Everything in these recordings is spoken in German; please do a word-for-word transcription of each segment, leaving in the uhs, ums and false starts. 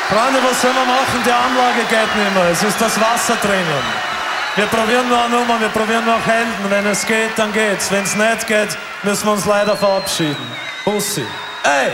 Freunde, was sollen wir machen? Die Anlage geht nicht mehr. Es ist das Wasser drinnen. Wir probieren noch eine Nummer, wir probieren noch Händen. Wenn es geht, dann geht's. Wenn es nicht geht, müssen wir uns leider verabschieden. Bussi. Ey!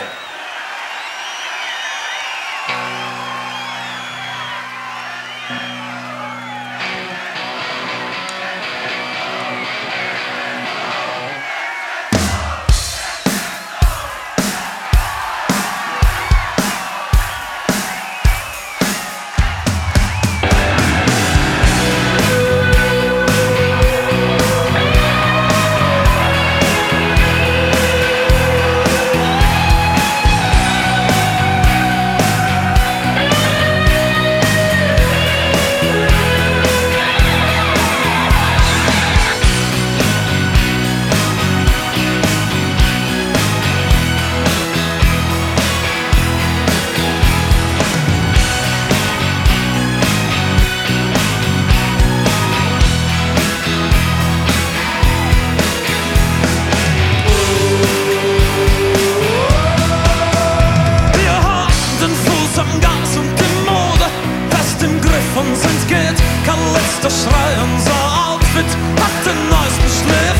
Der Schrei, unser Outfit hat den neuesten Schliff.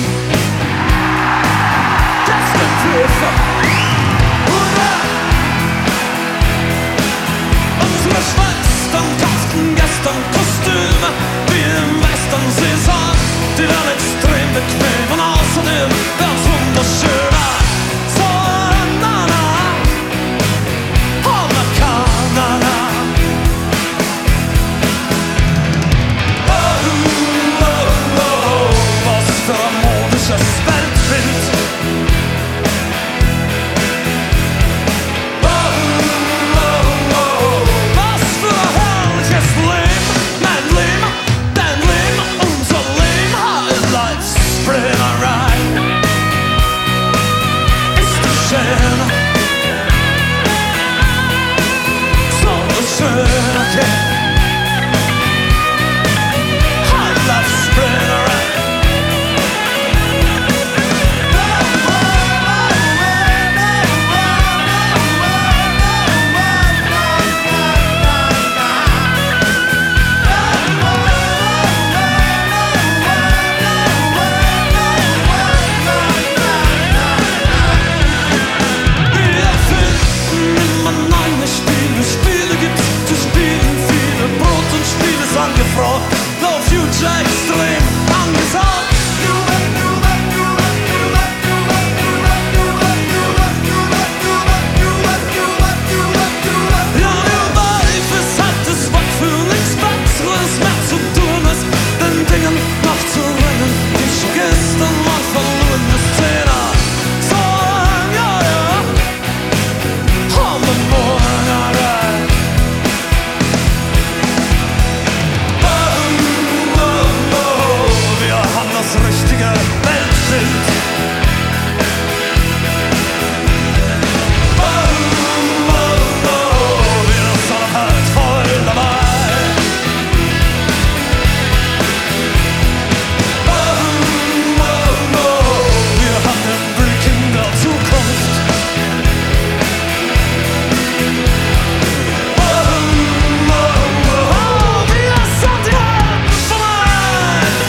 Gästenprüfer, hurra! Unsere Schwestern kauften gestern Kostüme, wie im Western-Saison, die dann extrem bequem und außerdem wär's wunderschöner. So, na, na, oh, na, na, na. Das Weltbild. Oh, oh, oh, was für ein herrliches Leben, mein Leben, dein Leben, unser Leben. High Life Sprinterei. Ist das schön, so schön, okay. High Life Sprinterei. Angefragt, no future extrem angesagt. Ja, new life ist halt das Wort für nichts Besseres mehr zu tun, als den Dingen nachzurennen, die ich gestern mal verloren in der Szene. So, ja, ja, on the morning, alright. Das richtige Weltbild. Oh, oh, oh, wir sind halt voll dabei. Oh, oh, oh, wir haben den Blick in der Zukunft. Oh, oh, oh, wir sind die Helden von euch.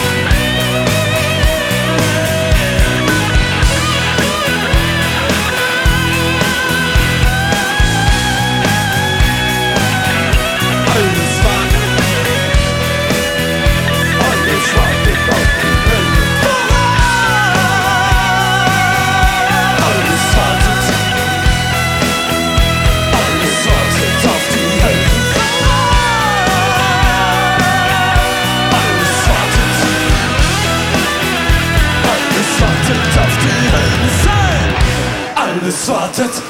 Alles wartet